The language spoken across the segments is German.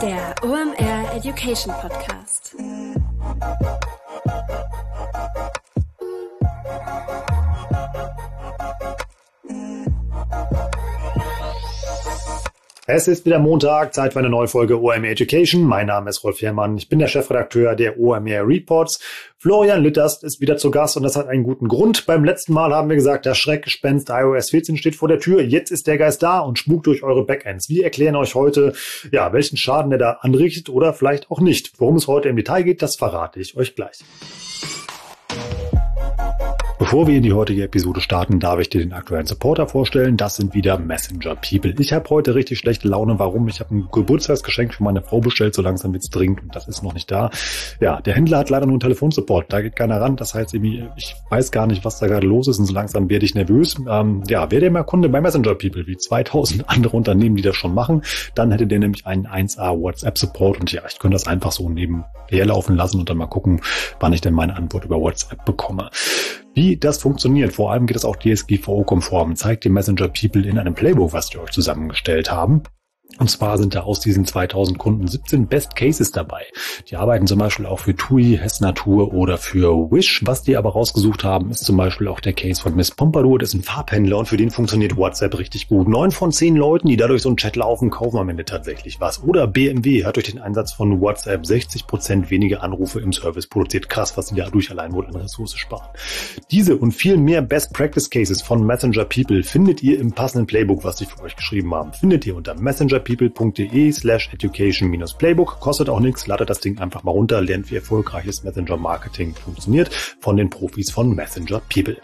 Der OMR Education Podcast. Es ist wieder Montag, Zeit für eine neue Folge OMR Education. Mein Name ist Rolf Herrmann, ich bin der Chefredakteur der OMR Reports. Florian Lütterst ist wieder zu Gast und das hat einen guten Grund. Beim letzten Mal haben wir gesagt, das Schreckgespenst iOS 14 steht vor der Tür. Jetzt ist der Geist da und spukt durch eure Backends. Wir erklären euch heute, welchen Schaden der da anrichtet oder vielleicht auch nicht. Worum es heute im Detail geht, das verrate ich euch gleich. Bevor wir in die heutige Episode starten, darf ich dir den aktuellen Supporter vorstellen. Das sind wieder Messenger People. Ich habe heute richtig schlechte Laune. Warum? Ich habe ein Geburtstagsgeschenk für meine Frau bestellt. So langsam wird's dringend und das ist noch nicht da. Ja, der Händler hat leider nur einen Telefonsupport. Da geht keiner ran. Das heißt irgendwie, ich weiß gar nicht, was da gerade los ist und so langsam werde ich nervös. Wäre der mal Kunde bei Messenger People, wie 2000 andere Unternehmen, die das schon machen, dann hätte der nämlich einen 1A WhatsApp Support und ja, ich könnte das einfach so nebenher laufen lassen und dann mal gucken, wann ich denn meine Antwort über WhatsApp bekomme. Wie das funktioniert, vor allem geht es auch DSGVO-konform, zeigt die Messenger People in einem Playbook, was wir euch zusammengestellt haben. Und zwar sind da aus diesen 2000 Kunden 17 Best Cases dabei. Die arbeiten zum Beispiel auch für TUI, Hess Natur oder für Wish. Was die aber rausgesucht haben, ist zum Beispiel auch der Case von Miss Pompadour. Das ist ein Farbhändler und für den funktioniert WhatsApp richtig gut. 9 von 10 Leuten, die dadurch so einen Chat laufen, kaufen am Ende tatsächlich was. Oder BMW hat durch den Einsatz von WhatsApp 60% weniger Anrufe im Service produziert. Krass, was die dadurch allein wohl an Ressourcen sparen. Diese und viel mehr Best Practice Cases von Messenger People findet ihr im passenden Playbook, was die für euch geschrieben haben. Findet ihr unter messengerpeople.de/education-playbook. Kostet auch nichts, ladet das Ding einfach mal runter, lernt wie erfolgreiches Messenger-Marketing funktioniert von den Profis von Messenger People.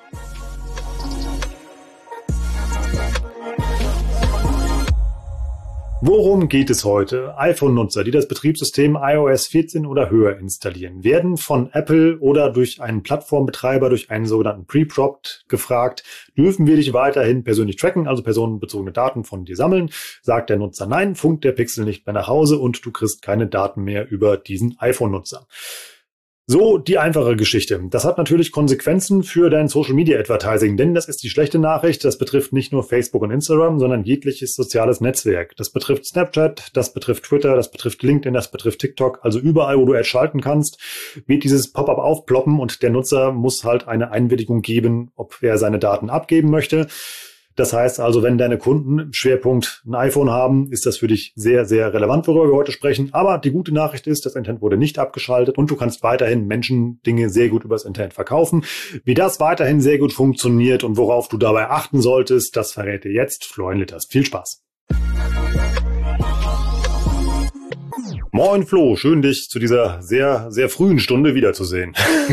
Worum geht es heute? iPhone-Nutzer, die das Betriebssystem iOS 14 oder höher installieren, werden von Apple oder durch einen Plattformbetreiber, durch einen sogenannten Pre-Prompt gefragt, dürfen wir dich weiterhin persönlich tracken, also personenbezogene Daten von dir sammeln? Sagt der Nutzer nein, funkt der Pixel nicht mehr nach Hause und du kriegst keine Daten mehr über diesen iPhone-Nutzer. So die einfache Geschichte. Das hat natürlich Konsequenzen für dein Social Media Advertising, denn das ist die schlechte Nachricht. Das betrifft nicht nur Facebook und Instagram, sondern jegliches soziales Netzwerk. Das betrifft Snapchat, das betrifft Twitter, das betrifft LinkedIn, das betrifft TikTok. Also überall, wo du Ads schalten kannst, wird dieses Pop-up aufploppen und der Nutzer muss halt eine Einwilligung geben, ob er seine Daten abgeben möchte. Das heißt also, wenn deine Kunden im Schwerpunkt ein iPhone haben, ist das für dich sehr, sehr relevant, worüber wir heute sprechen. Aber die gute Nachricht ist, das Internet wurde nicht abgeschaltet und du kannst weiterhin Menschen Dinge sehr gut übers Internet verkaufen. Wie das weiterhin sehr gut funktioniert und worauf du dabei achten solltest, das verrät dir jetzt Florian Lütterst. Viel Spaß! Moin Flo, schön dich zu dieser sehr, sehr frühen Stunde wiederzusehen.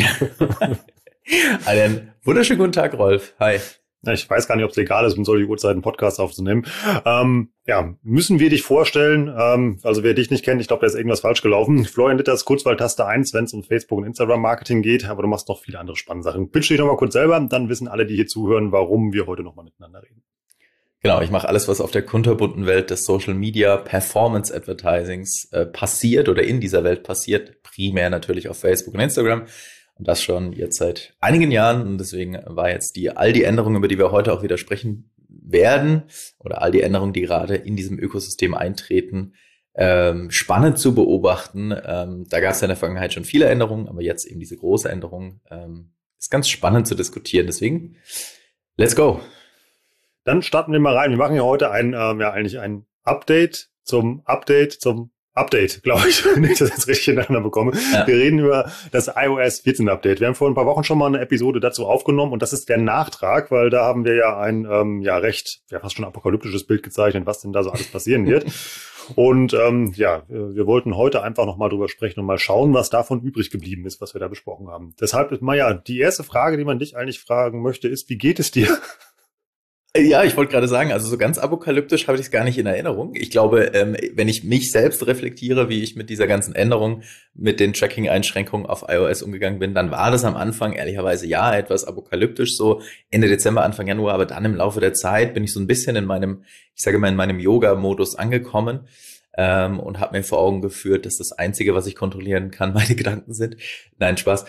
Einen wunderschönen guten Tag, Rolf. Hi. Ich weiß gar nicht, ob es legal ist, um solche Uhrzeiten einen Podcast aufzunehmen. Müssen wir dich vorstellen, also wer dich nicht kennt, ich glaube, da ist irgendwas falsch gelaufen. Florian Lütterst, Kurzwahl-Taste 1, wenn es um Facebook- und Instagram-Marketing geht, aber du machst noch viele andere spannende Sachen. Pitch dich nochmal kurz selber, dann wissen alle, die hier zuhören, warum wir heute nochmal miteinander reden. Genau, ich mache alles, was auf der kunterbunten Welt des Social Media Performance Advertisings passiert oder in dieser Welt passiert, primär natürlich auf Facebook und Instagram. Und das schon jetzt seit einigen Jahren. Und deswegen war jetzt all die Änderungen, über die wir heute auch wieder sprechen werden, oder all die Änderungen, die gerade in diesem Ökosystem eintreten, spannend zu beobachten. Da gab es ja in der Vergangenheit schon viele Änderungen, aber jetzt eben diese große Änderung ist ganz spannend zu diskutieren. Deswegen, let's go. Dann starten wir mal rein. Wir machen ja heute ein Update zum Update, glaube ich, wenn ich das jetzt richtig hintereinander bekomme. Ja. Wir reden über das iOS 14 Update. Wir haben vor ein paar Wochen schon mal eine Episode dazu aufgenommen und das ist der Nachtrag, weil da haben wir ja ein fast schon apokalyptisches Bild gezeichnet, was denn da so alles passieren wird. Und wir wollten heute einfach nochmal drüber sprechen und mal schauen, was davon übrig geblieben ist, was wir da besprochen haben. Deshalb ist die erste Frage, die man dich eigentlich fragen möchte, ist, wie geht es dir? Ja, ich wollte gerade sagen, also so ganz apokalyptisch habe ich es gar nicht in Erinnerung. Ich glaube, wenn ich mich selbst reflektiere, wie ich mit dieser ganzen Änderung, mit den Tracking-Einschränkungen auf iOS umgegangen bin, dann war das am Anfang ehrlicherweise etwas apokalyptisch, so Ende Dezember, Anfang Januar, aber dann im Laufe der Zeit bin ich so ein bisschen in meinem Yoga-Modus angekommen. und habe mir vor Augen geführt, dass das Einzige, was ich kontrollieren kann, meine Gedanken sind. Nein, Spaß.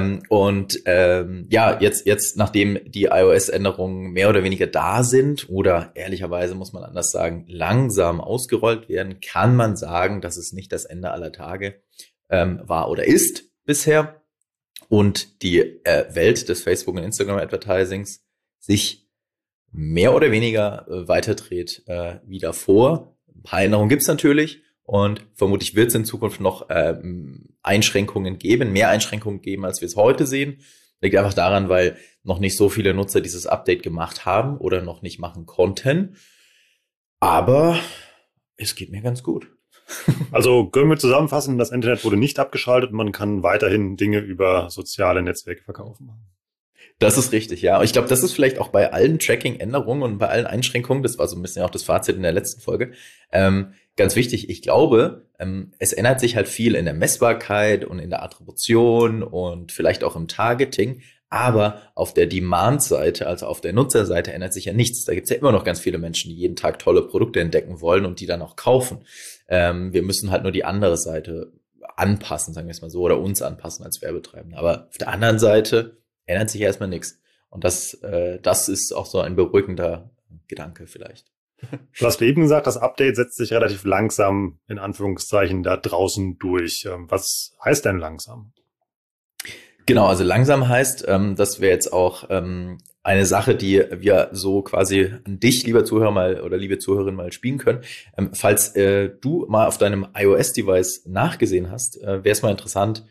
Jetzt nachdem die iOS-Änderungen mehr oder weniger da sind oder ehrlicherweise muss man anders sagen, langsam ausgerollt werden, kann man sagen, dass es nicht das Ende aller Tage war oder ist bisher und die Welt des Facebook- und Instagram-Advertisings sich mehr oder weniger weiterdreht wie davor. Ein paar Änderungen gibt's natürlich und vermutlich wird es in Zukunft noch Einschränkungen geben, mehr Einschränkungen geben, als wir es heute sehen. Liegt einfach daran, weil noch nicht so viele Nutzer dieses Update gemacht haben oder noch nicht machen konnten. Aber es geht mir ganz gut. Also können wir zusammenfassen, das Internet wurde nicht abgeschaltet und man kann weiterhin Dinge über soziale Netzwerke verkaufen. Das ist richtig, ja. Und ich glaube, das ist vielleicht auch bei allen Tracking-Änderungen und bei allen Einschränkungen, das war so ein bisschen auch das Fazit in der letzten Folge, ganz wichtig. Ich glaube, es ändert sich halt viel in der Messbarkeit und in der Attribution und vielleicht auch im Targeting, aber auf der Demand-Seite, also auf der Nutzerseite ändert sich ja nichts. Da gibt es ja immer noch ganz viele Menschen, die jeden Tag tolle Produkte entdecken wollen und die dann auch kaufen. Wir müssen halt nur die andere Seite anpassen, sagen wir es mal so, oder uns anpassen als Werbetreibende. Aber auf der anderen Seite ändert sich erstmal nichts. Und das ist auch so ein beruhigender Gedanke vielleicht. Du hast eben gesagt, das Update setzt sich relativ langsam, in Anführungszeichen, da draußen durch. Was heißt denn langsam? Genau, also langsam heißt, dass wir jetzt auch eine Sache, die wir so quasi an dich, lieber Zuhörer mal oder liebe Zuhörerin mal spielen können. Falls du mal auf deinem iOS-Device nachgesehen hast, wäre es mal interessant,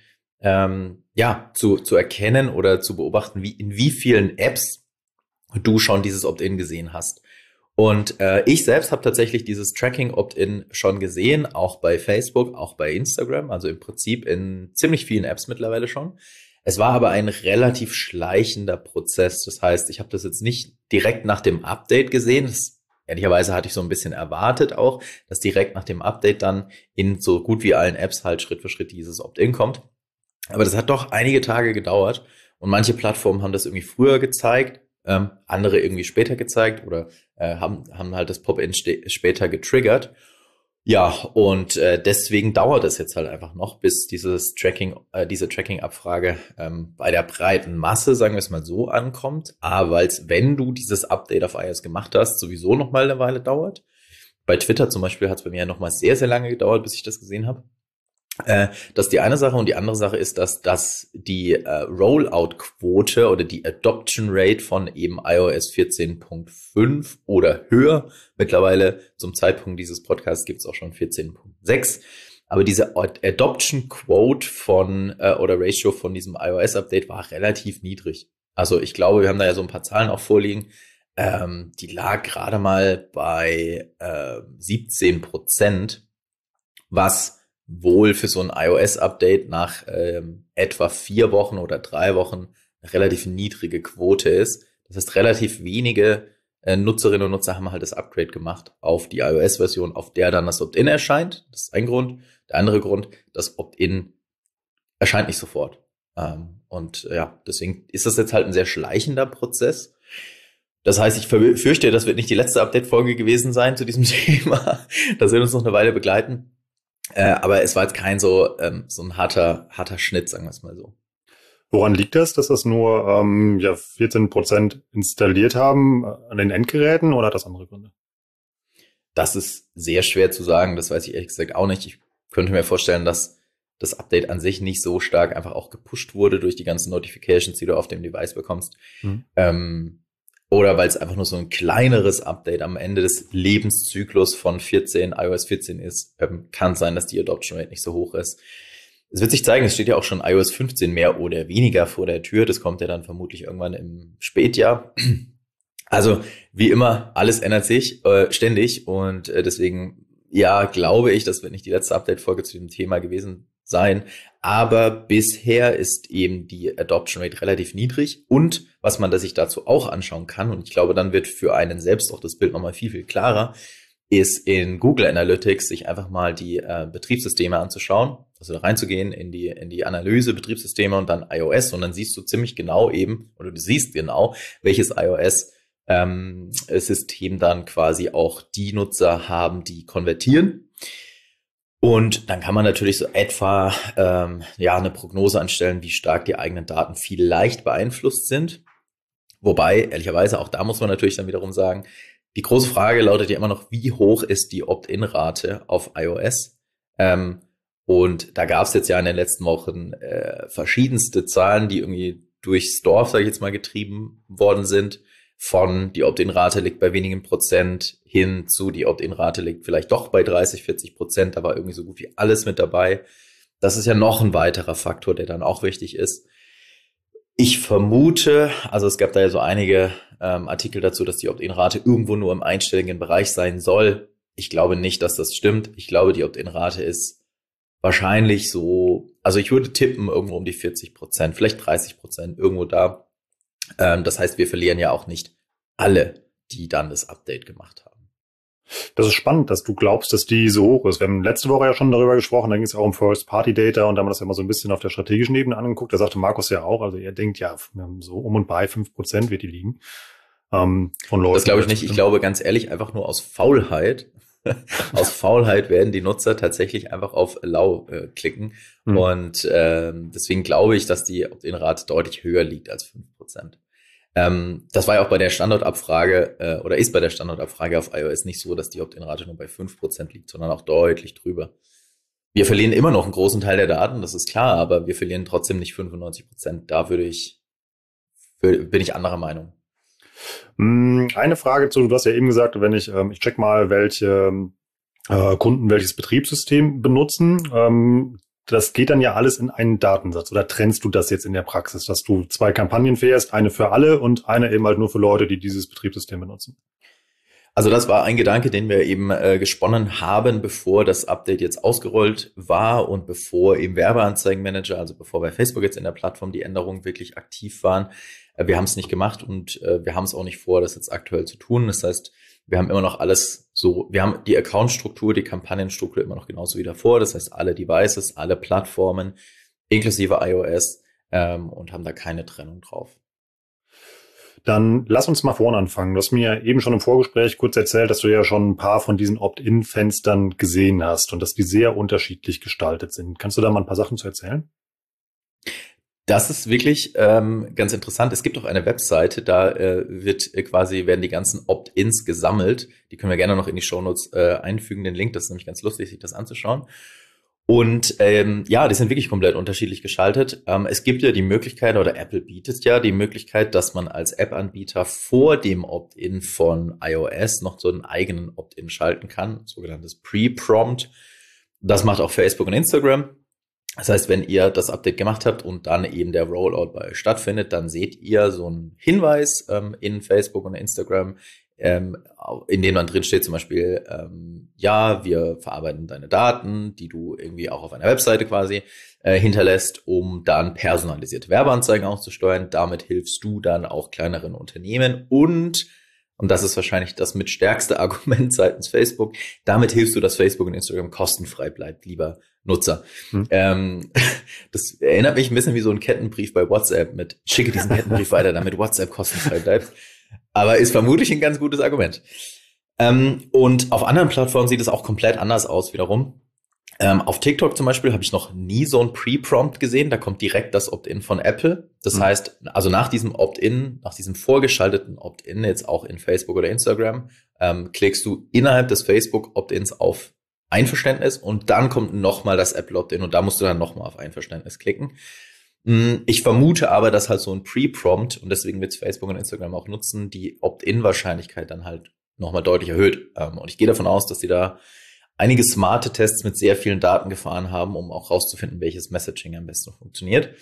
zu erkennen oder zu beobachten, in wie vielen Apps du schon dieses Opt-in gesehen hast. Und ich selbst habe tatsächlich dieses Tracking-Opt-in schon gesehen, auch bei Facebook, auch bei Instagram, also im Prinzip in ziemlich vielen Apps mittlerweile schon. Es war aber ein relativ schleichender Prozess. Das heißt, ich habe das jetzt nicht direkt nach dem Update gesehen. Ehrlicherweise hatte ich so ein bisschen erwartet auch, dass direkt nach dem Update dann in so gut wie allen Apps halt Schritt für Schritt dieses Opt-in kommt. Aber das hat doch einige Tage gedauert und manche Plattformen haben das irgendwie früher gezeigt, andere irgendwie später gezeigt oder haben halt das Pop-in später getriggert. Ja, und deswegen dauert es jetzt halt einfach noch, bis diese Tracking-Abfrage bei der breiten Masse, sagen wir es mal so, ankommt. Weil es, wenn du dieses Update auf iOS gemacht hast, sowieso noch mal eine Weile dauert. Bei Twitter zum Beispiel hat es bei mir ja noch mal sehr, sehr lange gedauert, bis ich das gesehen habe. Das ist die eine Sache und die andere Sache ist, dass die Rollout-Quote oder die Adoption Rate von eben iOS 14.5 oder höher, mittlerweile zum Zeitpunkt dieses Podcasts gibt es auch schon 14.6, aber diese Adoption Quote oder Ratio von diesem iOS-Update war relativ niedrig. Also ich glaube, wir haben da ja so ein paar Zahlen auch vorliegen, die lag gerade mal bei 17%, was wohl für so ein iOS-Update nach etwa 4 Wochen oder 3 Wochen eine relativ niedrige Quote ist. Das heißt, relativ wenige Nutzerinnen und Nutzer haben halt das Upgrade gemacht auf die iOS-Version, auf der dann das Opt-in erscheint. Das ist ein Grund. Der andere Grund, das Opt-in erscheint nicht sofort. Deswegen ist das jetzt halt ein sehr schleichender Prozess. Das heißt, ich fürchte, das wird nicht die letzte Update-Folge gewesen sein zu diesem Thema. Das wird uns noch eine Weile begleiten. Aber es war jetzt kein so ein harter Schnitt, sagen wir es mal so. Woran liegt das, dass das nur 14% installiert haben an den Endgeräten oder hat das andere Gründe? Das ist sehr schwer zu sagen, das weiß ich ehrlich gesagt auch nicht. Ich könnte mir vorstellen, dass das Update an sich nicht so stark einfach auch gepusht wurde durch die ganzen Notifications, die du auf dem Device bekommst. Oder weil es einfach nur so ein kleineres Update am Ende des Lebenszyklus von iOS 14 ist, kann sein, dass die Adoption Rate nicht so hoch ist. Es wird sich zeigen, es steht ja auch schon iOS 15 mehr oder weniger vor der Tür. Das kommt ja dann vermutlich irgendwann im Spätjahr. Also wie immer, alles ändert sich ständig und deswegen, ja, glaube ich, das wird nicht die letzte Update-Folge zu dem Thema gewesen sein. Aber bisher ist eben die Adoption Rate relativ niedrig. Und was man sich dazu auch anschauen kann, und ich glaube, dann wird für einen selbst auch das Bild nochmal viel, viel klarer, ist in Google Analytics sich einfach mal die Betriebssysteme anzuschauen. Also da reinzugehen in die Analyse Betriebssysteme und dann iOS. Und dann siehst du ziemlich genau du siehst genau, welches iOS-System dann quasi auch die Nutzer haben, die konvertieren. Und dann kann man natürlich so etwa eine Prognose anstellen, wie stark die eigenen Daten vielleicht beeinflusst sind. Wobei, ehrlicherweise, auch da muss man natürlich dann wiederum sagen, die große Frage lautet ja immer noch, wie hoch ist die Opt-in-Rate auf iOS? Und da gab es jetzt ja in den letzten Wochen verschiedenste Zahlen, die irgendwie durchs Dorf, sage ich jetzt mal, getrieben worden sind. Von die Opt-in-Rate liegt bei wenigen Prozent hin zu die Opt-in-Rate liegt vielleicht doch bei 30-40%, da war irgendwie so gut wie alles mit dabei. Das ist ja noch ein weiterer Faktor, der dann auch wichtig ist. Ich vermute, also es gab da ja so einige Artikel dazu, dass die Opt-in-Rate irgendwo nur im einstelligen Bereich sein soll. Ich glaube nicht, dass das stimmt. Ich glaube, die Opt-in-Rate ist wahrscheinlich so, also ich würde tippen irgendwo um die 40%, vielleicht 30%, irgendwo da. Das heißt, wir verlieren ja auch nicht alle, die dann das Update gemacht haben. Das ist spannend, dass du glaubst, dass die so hoch ist. Wir haben letzte Woche ja schon darüber gesprochen, da ging es auch um First-Party-Data und da haben wir das ja mal so ein bisschen auf der strategischen Ebene angeguckt. Da sagte Markus ja auch, also er denkt ja, so um und bei 5% wird die liegen. Von Leuten. Das glaube ich nicht. Ich glaube ganz ehrlich einfach nur aus Faulheit. Aus Faulheit werden die Nutzer tatsächlich einfach auf Allow klicken. Und deswegen glaube ich, dass die Opt-in-Rate deutlich höher liegt als 5%. Das war ja auch bei der Standortabfrage oder ist bei der Standortabfrage auf iOS nicht so, dass die Opt-in-Rate nur bei 5% liegt, sondern auch deutlich drüber. Wir verlieren immer noch einen großen Teil der Daten, das ist klar, aber wir verlieren trotzdem nicht 95%. Da bin ich anderer Meinung. Eine Frage zu, du hast ja eben gesagt, wenn ich check mal, welche Kunden welches Betriebssystem benutzen. Das geht dann ja alles in einen Datensatz. Oder trennst du das jetzt in der Praxis, dass du 2 Kampagnen fährst, eine für alle und eine eben halt nur für Leute, die dieses Betriebssystem benutzen? Also das war ein Gedanke, den wir eben gesponnen haben, bevor das Update jetzt ausgerollt war und bevor im Werbeanzeigenmanager, also bevor bei Facebook jetzt in der Plattform die Änderungen wirklich aktiv waren. Wir haben es nicht gemacht und wir haben es auch nicht vor, das jetzt aktuell zu tun. Das heißt, wir haben immer noch alles so, wir haben die Account-Struktur, die Kampagnenstruktur immer noch genauso wie davor. Das heißt, alle Devices, alle Plattformen, inklusive iOS und haben da keine Trennung drauf. Dann lass uns mal vorne anfangen. Du hast mir eben schon im Vorgespräch kurz erzählt, dass du ja schon ein paar von diesen Opt-in-Fenstern gesehen hast und dass die sehr unterschiedlich gestaltet sind. Kannst du da mal ein paar Sachen zu erzählen? Das ist wirklich ganz interessant. Es gibt auch eine Webseite, da werden die ganzen Opt-ins gesammelt. Die können wir gerne noch in die Shownotes einfügen, den Link. Das ist nämlich ganz lustig, sich das anzuschauen. Und die sind wirklich komplett unterschiedlich gestaltet. Es gibt ja die Möglichkeit, oder Apple bietet ja die Möglichkeit, dass man als App-Anbieter vor dem Opt-in von iOS noch so einen eigenen Opt-in schalten kann, sogenanntes Pre-Prompt. Das macht auch Facebook und Instagram. Das heißt, wenn ihr das Update gemacht habt und dann eben der Rollout bei euch stattfindet, dann seht ihr so einen Hinweis in Facebook und Instagram, in dem dann drin steht zum Beispiel, wir verarbeiten deine Daten, die du irgendwie auch auf einer Webseite quasi hinterlässt, um dann personalisierte Werbeanzeigen auszusteuern. Damit hilfst du dann auch kleineren Unternehmen und das ist wahrscheinlich das mit stärkste Argument seitens Facebook, damit hilfst du, dass Facebook und Instagram kostenfrei bleibt, lieber Nutzer. Das erinnert mich ein bisschen wie so ein Kettenbrief bei WhatsApp mit schicke diesen Kettenbrief weiter, damit WhatsApp kostenfrei bleibt. Aber ist vermutlich ein ganz gutes Argument. Und auf anderen Plattformen sieht es auch komplett anders aus wiederum. Auf TikTok zum Beispiel habe ich noch nie so ein Pre-Prompt gesehen. Da kommt direkt das Opt-in von Apple. Das heißt, also nach diesem Opt-in, nach diesem vorgeschalteten Opt-in, jetzt auch in Facebook oder Instagram, klickst du innerhalb des Facebook-Opt-ins auf Einverständnis und dann kommt nochmal das Apple Opt-in und da musst du dann nochmal auf Einverständnis klicken. Ich vermute aber, dass halt so ein Pre-Prompt, und deswegen wird Facebook und Instagram auch nutzen, die Opt-in-Wahrscheinlichkeit dann halt nochmal deutlich erhöht. Und ich gehe davon aus, dass die da einige smarte Tests mit sehr vielen Daten gefahren haben, um auch rauszufinden, welches Messaging am besten funktioniert.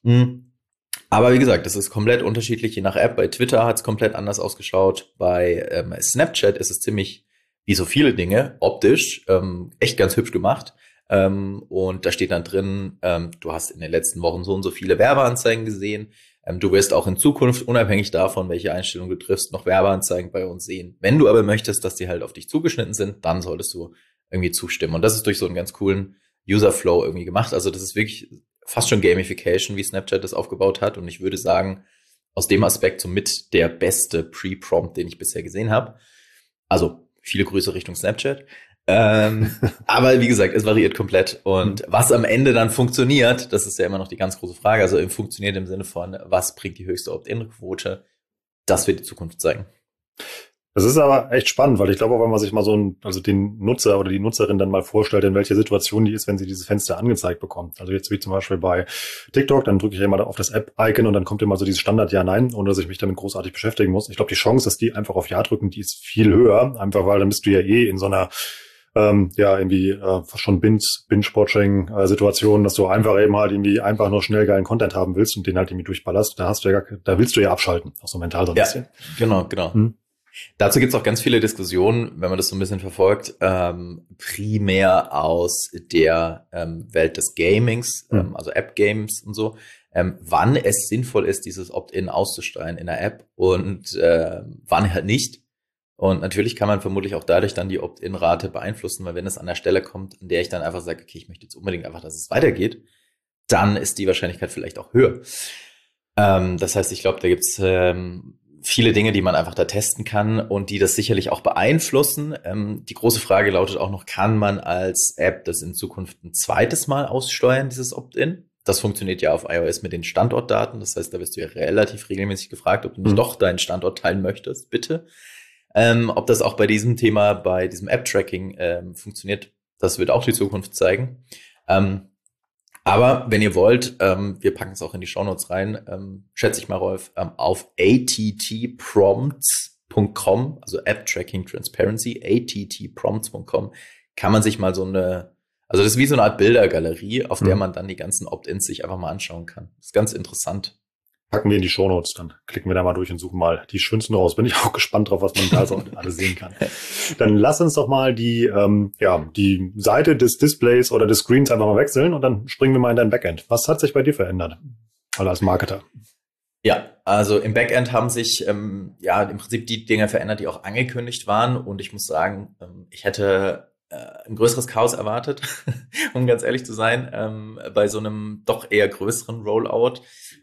Aber wie gesagt, das ist komplett unterschiedlich je nach App. Bei Twitter hat es komplett anders ausgeschaut. Bei Snapchat ist es ziemlich, wie so viele Dinge, optisch echt ganz hübsch gemacht. Und da steht dann drin, du hast in den letzten Wochen so und so viele Werbeanzeigen gesehen. Du wirst auch in Zukunft, unabhängig davon, welche Einstellung du triffst, noch Werbeanzeigen bei uns sehen. Wenn du aber möchtest, dass die halt auf dich zugeschnitten sind, dann solltest du irgendwie zustimmen. Und das ist durch so einen ganz coolen User-Flow irgendwie gemacht. Also das ist wirklich fast schon Gamification, wie Snapchat das aufgebaut hat. Und ich würde sagen, aus dem Aspekt somit der beste Pre-Prompt, den ich bisher gesehen habe. Also viele Grüße Richtung Snapchat. Aber wie gesagt, es variiert komplett. Und was am Ende dann funktioniert, das ist ja immer noch die ganz große Frage. Also funktioniert im Sinne von, was bringt die höchste Opt-in-Quote? Das wird die Zukunft zeigen. Das ist aber echt spannend, weil ich glaube, auch wenn man sich mal also den Nutzer oder die Nutzerin dann mal vorstellt, in welcher Situation die ist, wenn sie dieses Fenster angezeigt bekommt. Also jetzt wie zum Beispiel bei TikTok, dann drücke ich immer auf das App-Icon und dann kommt immer so dieses Standard-Ja-Nein, ohne dass ich mich damit großartig beschäftigen muss. Ich glaube, die Chance, dass die einfach auf Ja drücken, die ist viel höher, einfach weil dann bist du ja in so einer schon Binge-Watching-Situation, dass du einfach eben halt irgendwie einfach nur schnell geilen Content haben willst und den halt irgendwie durchballerst. Da willst du ja abschalten, auch so mental so ein bisschen. Genau. Dazu gibt's auch ganz viele Diskussionen, wenn man das so ein bisschen verfolgt, primär aus der Welt des Gamings, also App-Games und so, wann es sinnvoll ist, dieses Opt-in auszusteuern in der App und wann halt nicht. Und natürlich kann man vermutlich auch dadurch dann die Opt-in-Rate beeinflussen, weil wenn es an der Stelle kommt, in der ich dann einfach sage, okay, ich möchte jetzt unbedingt einfach, dass es weitergeht, dann ist die Wahrscheinlichkeit vielleicht auch höher. Das heißt, ich glaube, da gibt's viele Dinge, die man einfach da testen kann und die das sicherlich auch beeinflussen. Die große Frage lautet auch noch, kann man als App das in Zukunft ein zweites Mal aussteuern, dieses Opt-in? Das funktioniert ja auf iOS mit den Standortdaten. Das heißt, da wirst du ja relativ regelmäßig gefragt, ob du nicht doch deinen Standort teilen möchtest, bitte. Ob das auch bei diesem Thema, bei diesem App-Tracking funktioniert, das wird auch die Zukunft zeigen. Aber wenn ihr wollt, wir packen es auch in die Shownotes rein, schätze ich mal, Rolf, auf attprompts.com, also App Tracking Transparency, attprompts.com, kann man sich mal also das ist wie so eine Art Bildergalerie, auf der man dann die ganzen Opt-ins sich einfach mal anschauen kann. Das ist ganz interessant. Packen wir in die Shownotes, dann klicken wir da mal durch und suchen mal die schönsten raus. Bin ich auch gespannt drauf, was man da so alles sehen kann. Dann lass uns doch mal die Seite des Displays oder des Screens einfach mal wechseln und dann springen wir mal in dein Backend. Was hat sich bei dir verändert? Also als Marketer. Ja, also im Backend haben sich im Prinzip die Dinge verändert, die auch angekündigt waren. Und ich muss sagen, ich hätte ein größeres Chaos erwartet, um ganz ehrlich zu sein, bei so einem doch eher größeren Rollout.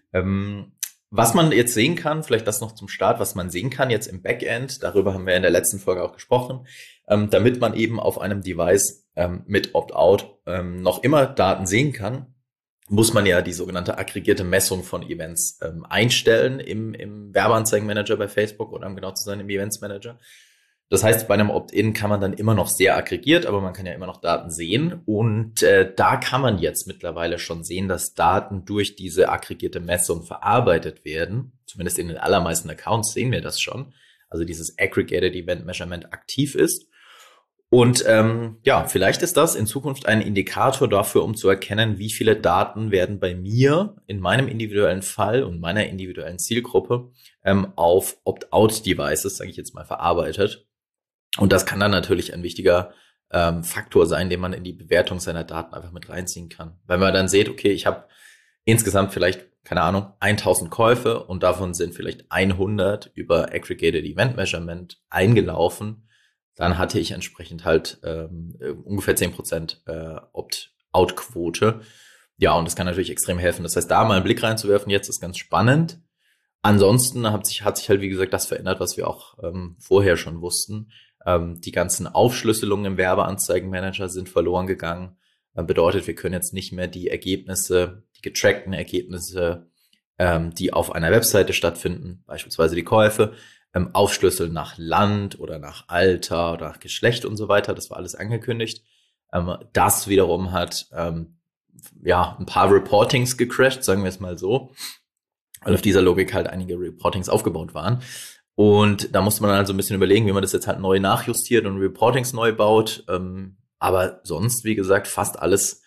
Was man jetzt sehen kann, vielleicht das noch zum Start, was man sehen kann jetzt im Backend, darüber haben wir in der letzten Folge auch gesprochen, damit man eben auf einem Device mit Opt-out noch immer Daten sehen kann, muss man ja die sogenannte aggregierte Messung von Events einstellen im Werbeanzeigenmanager bei Facebook oder um genau zu sein im Events Manager. Das heißt, bei einem Opt-in kann man dann immer noch sehr aggregiert, aber man kann ja immer noch Daten sehen. Und da kann man jetzt mittlerweile schon sehen, dass Daten durch diese aggregierte Messung verarbeitet werden. Zumindest in den allermeisten Accounts sehen wir das schon. Also dieses Aggregated Event Measurement aktiv ist. Und vielleicht ist das in Zukunft ein Indikator dafür, um zu erkennen, wie viele Daten werden bei mir in meinem individuellen Fall und meiner individuellen Zielgruppe auf Opt-out-Devices, sage ich jetzt mal, verarbeitet. Und das kann dann natürlich ein wichtiger Faktor sein, den man in die Bewertung seiner Daten einfach mit reinziehen kann. Wenn man dann sieht, okay, ich habe insgesamt vielleicht, 1000 Käufe und davon sind vielleicht 100 über Aggregated Event Measurement eingelaufen, dann hatte ich entsprechend halt ungefähr 10% Opt-out-Quote. Ja, und das kann natürlich extrem helfen. Das heißt, da mal einen Blick reinzuwerfen, jetzt ist ganz spannend. Ansonsten hat sich halt, wie gesagt, das verändert, was wir auch vorher schon wussten. Die ganzen Aufschlüsselungen im Werbeanzeigenmanager sind verloren gegangen. Bedeutet, wir können jetzt nicht mehr die Ergebnisse, die getrackten Ergebnisse, die auf einer Webseite stattfinden, beispielsweise die Käufe, aufschlüsseln nach Land oder nach Alter oder nach Geschlecht und so weiter. Das war alles angekündigt. Das wiederum hat ein paar Reportings gecrashed, sagen wir es mal so, weil auf dieser Logik halt einige Reportings aufgebaut waren. Und da musste man also ein bisschen überlegen, wie man das jetzt halt neu nachjustiert und Reportings neu baut. Aber sonst, wie gesagt, fast alles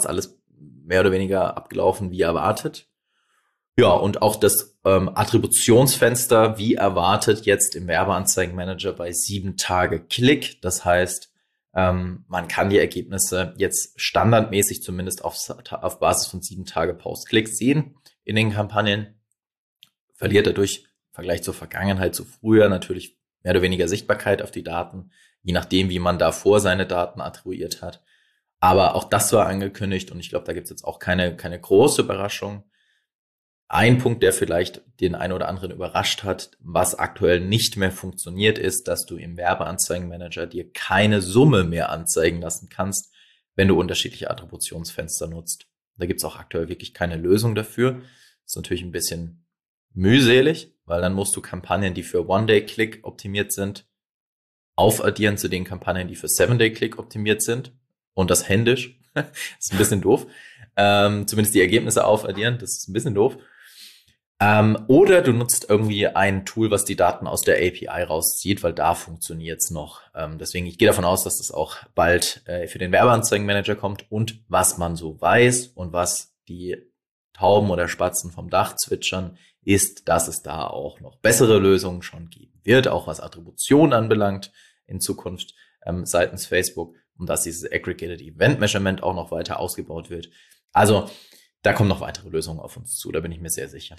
mehr oder weniger abgelaufen wie erwartet. Ja, und auch das Attributionsfenster, wie erwartet, jetzt im Werbeanzeigenmanager bei 7 Tage Klick. Das heißt, man kann die Ergebnisse jetzt standardmäßig zumindest auf Basis von 7 Tage Post-Klick sehen in den Kampagnen. Verliert dadurch im Vergleich zur Vergangenheit, zu früher natürlich mehr oder weniger Sichtbarkeit auf die Daten, je nachdem, wie man davor seine Daten attribuiert hat. Aber auch das war angekündigt und ich glaube, da gibt es jetzt auch keine große Überraschung. Ein Punkt, der vielleicht den einen oder anderen überrascht hat, was aktuell nicht mehr funktioniert, ist, dass du im Werbeanzeigenmanager dir keine Summe mehr anzeigen lassen kannst, wenn du unterschiedliche Attributionsfenster nutzt. Da gibt's auch aktuell wirklich keine Lösung dafür. Das ist natürlich ein bisschen mühselig, weil dann musst du Kampagnen, die für One-Day-Click optimiert sind, aufaddieren zu den Kampagnen, die für 7-Day-Click optimiert sind. Und das händisch. Das ist ein bisschen doof. Zumindest die Ergebnisse aufaddieren, das ist ein bisschen doof. Oder du nutzt irgendwie ein Tool, was die Daten aus der API rauszieht, weil da funktioniert's noch. Deswegen, ich gehe davon aus, dass das auch bald für den Werbeanzeigenmanager kommt. Und was man so weiß und was die Tauben oder Spatzen vom Dach zwitschern, ist, dass es da auch noch bessere Lösungen schon geben wird, auch was Attribution anbelangt in Zukunft seitens Facebook, und dass dieses Aggregated Event Measurement auch noch weiter ausgebaut wird. Also da kommen noch weitere Lösungen auf uns zu, da bin ich mir sehr sicher.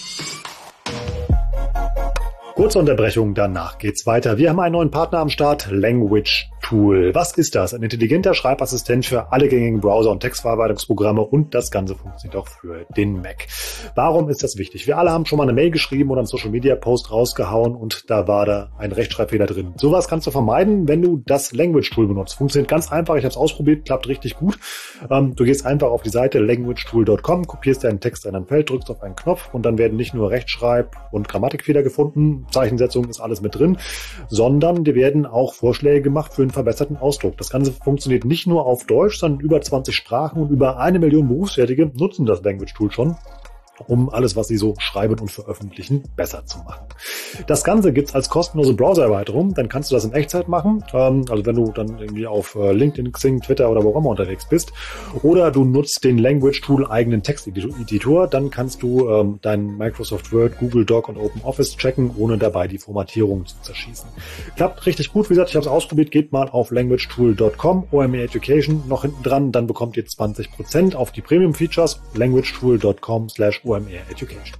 Kurze Unterbrechung, danach geht's weiter. Wir haben einen neuen Partner am Start, Language Tool. Was ist das? Ein intelligenter Schreibassistent für alle gängigen Browser- und Textverarbeitungsprogramme, und das Ganze funktioniert auch für den Mac. Warum ist das wichtig? Wir alle haben schon mal eine Mail geschrieben oder einen Social-Media-Post rausgehauen und da war da ein Rechtschreibfehler drin. Sowas kannst du vermeiden, wenn du das Language Tool benutzt. Funktioniert ganz einfach, ich habe es ausprobiert, klappt richtig gut. Du gehst einfach auf die Seite languagetool.com, kopierst deinen Text in ein Feld, drückst auf einen Knopf und dann werden nicht nur Rechtschreib- und Grammatikfehler gefunden, Zeichensetzung ist alles mit drin, sondern dir werden auch Vorschläge gemacht für einen verbesserten Ausdruck. Das Ganze funktioniert nicht nur auf Deutsch, sondern über 20 Sprachen, und über 1 Million Berufstätige nutzen das Language Tool schon, um alles, was sie so schreiben und veröffentlichen, besser zu machen. Das Ganze gibt's als kostenlose Browser-Erweiterung. Dann kannst du das in Echtzeit machen. Also wenn du dann irgendwie auf LinkedIn, Xing, Twitter oder wo auch immer unterwegs bist. Oder du nutzt den Language Tool eigenen Texteditor. Dann kannst du dein Microsoft Word, Google Doc und OpenOffice checken, ohne dabei die Formatierung zu zerschießen. Klappt richtig gut. Wie gesagt, ich habe es ausprobiert. Geht mal auf languagetool.com, OMR Education noch hinten dran. Dann bekommt ihr 20% auf die Premium-Features. languagetool.com/OMR Education.